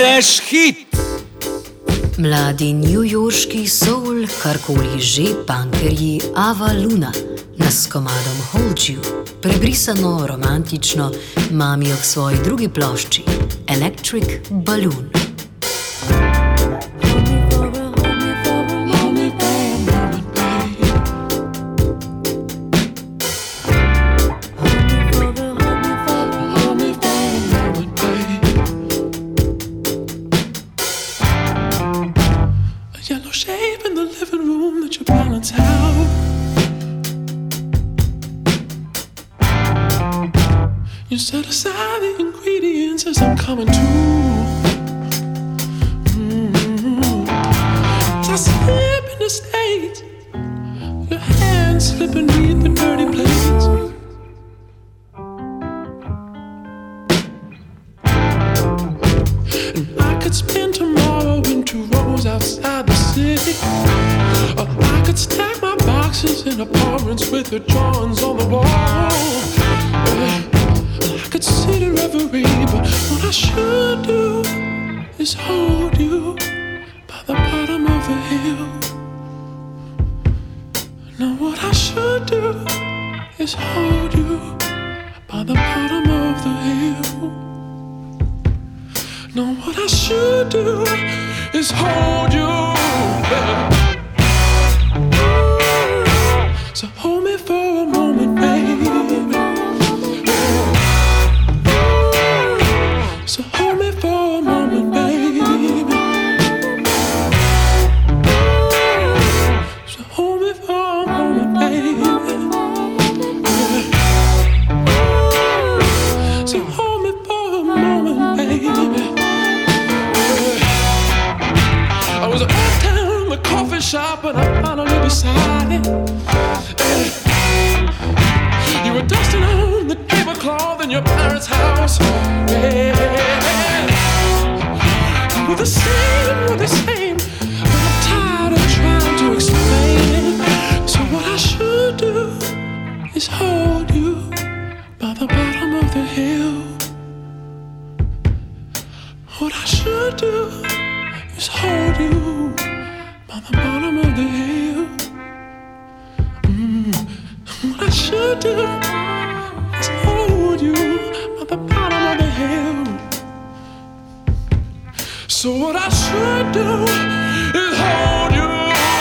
Ideš hit! Mladi newyorški soul, karkoli že, punkerji Ava Luna nas s komadom Hold You, prebrisano, romantično, mamijo k svoji drugi plošči Electric Balloon. Yellow shape in the living room that you balance out. You set aside the ingredients as I'm coming to. As I slip in the state, your hands slip beneath the dirty plates. And I could spend tomorrow in two rows outside the city, or I could stack my boxes in apartments with the drawings on the wall. I could sit in reverie, but what I should do is hold you by the bottom of the hill. Now what I should do is hold you by the bottom of the hill. Now what I should do is hold you. So hold me for a moment, baby. So hold me for a moment, baby. So hold me for a moment, baby. So hold me for a moment, baby. I was uptown in the coffee shop and I finally decided. You were dusting on the tablecloth in your parents' house. We're the same, but I'm tired of trying to explain. So what I should do is hold you by the bottom of the hill. What I should do is hold you by the bottom of the hill. What I should do is hold you by the bottom of the hill. So what I should do is hold you.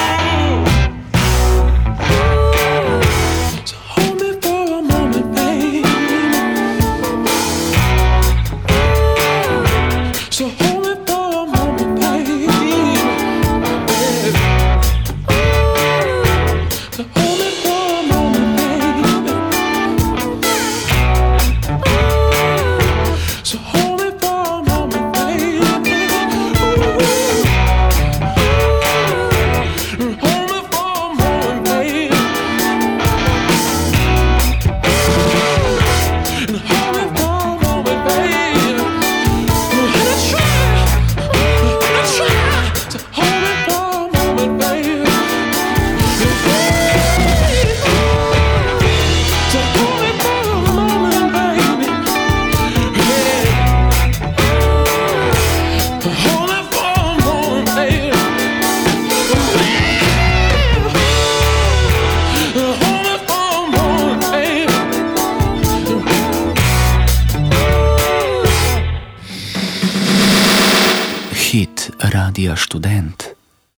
So hold me for a moment, baby. So hold me for a moment, baby. So hold me for a moment, baby. So hold me for a moment, baby. Hold me for a moment, baby. And hold me for a moment, baby. Let's try to hold me for a moment, baby. So hold me for a moment, baby. Hold me for a moment, baby. Hold me for a moment, baby. Hit Radia Študent.